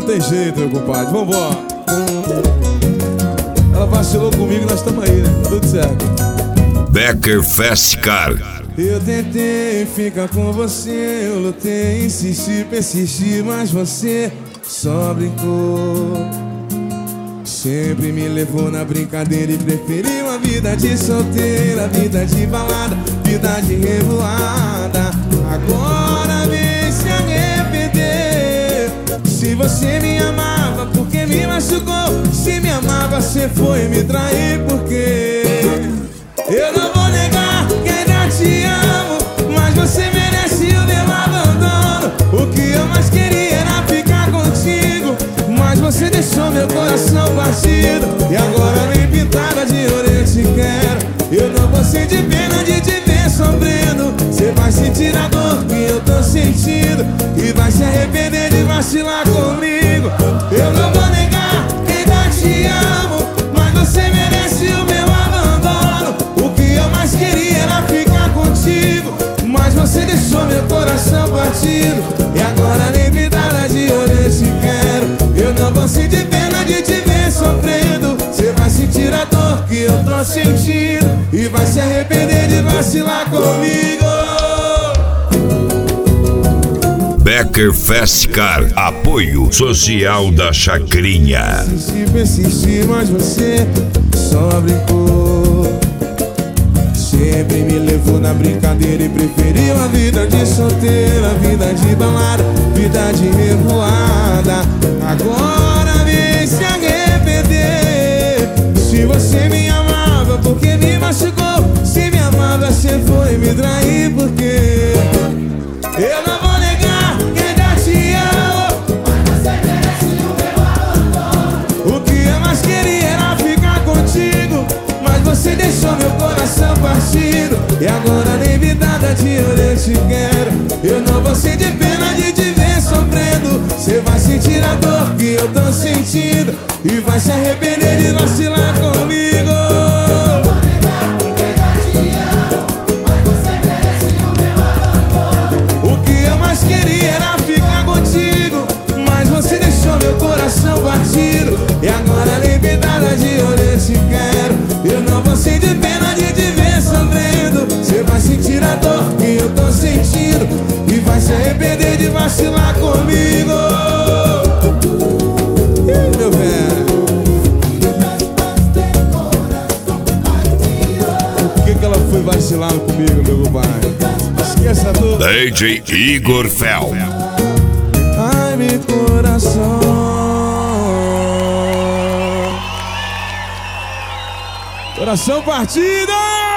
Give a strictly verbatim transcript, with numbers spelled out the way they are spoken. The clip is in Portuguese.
tem jeito, meu compadre, vambora. Ela vacilou comigo, nós estamos aí, né? Tudo certo. Becker Fast Car. Eu tentei ficar com você, eu lutei, insisti, persisti, mas você só brincou. Sempre me levou na brincadeira e preferiu a vida de solteira, vida de balada, vida de revoada. Agora vem se arrepender. Se você me amava, porque me machucou? Se me amava, você foi me trair, porque eu não vou negar que ainda te amo, mas você merece o meu abandono. O que eu mais queria era ficar contigo, mas você deixou meu coração partido. E agora nem pintada de ouro eu te quero. Eu não vou sentir pena de te ver sofrendo. Você vai sentir a dor que eu tô sentindo e vai se arrepender de vacilar comigo. Eu não vou negar que ainda te amo, mas você merece o meu abandono. O que eu mais queria era ficar contigo, mas você deixou meu coração partido. E agora nem pintada de ouro eu te quero. Eu não vou sentir pena de te ver sofrendo. Você vai sentir a dor que eu tô sentindo e vai se arrepender de vacilar comigo. Becker Fast Car, apoio social da Chacrinha. Insisti, persisti, mas você só brincou. Sempre me levou na brincadeira e preferiu a vida de solteira, vida de balada, vida de revoada. Agora vem se arrepender. Se você me amava, porque me machucou? Se me amava, você foi me trair, porque eu não vou negar que ainda te amo, mas você merece o meu abandono. O que eu mais queria era ficar contigo, mas você deixou meu coração partido. E agora nem vidada de ouro eu te quero. Eu não vou sentir pena de te ver sofrendo. Você vai sentir a dor que eu tô sentindo e vai se arrepender de vacilar comigo. O que eu mais queria era ficar contigo, mas você deixou meu coração partido. E agora nem vidada de ouro eu te quero. Eu não vou sentir pena de te ver sofrendo. Você vai sentir a dor que eu tô sentindo e vai se arrepender de vacilar comigo. Ih, meu velho, por que que ela foi vacilar comigo, meu compadre? Esqueça tudo. D J Igor Fel. Ai, meu coração. Coração partido!